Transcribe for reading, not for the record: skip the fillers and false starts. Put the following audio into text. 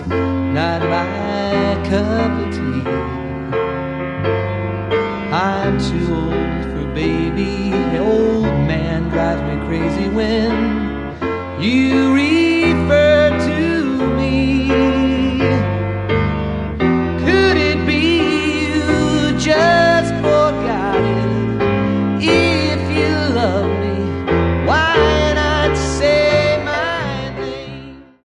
not my cup of tea. I'm too old for baby. Old man drives me crazy when you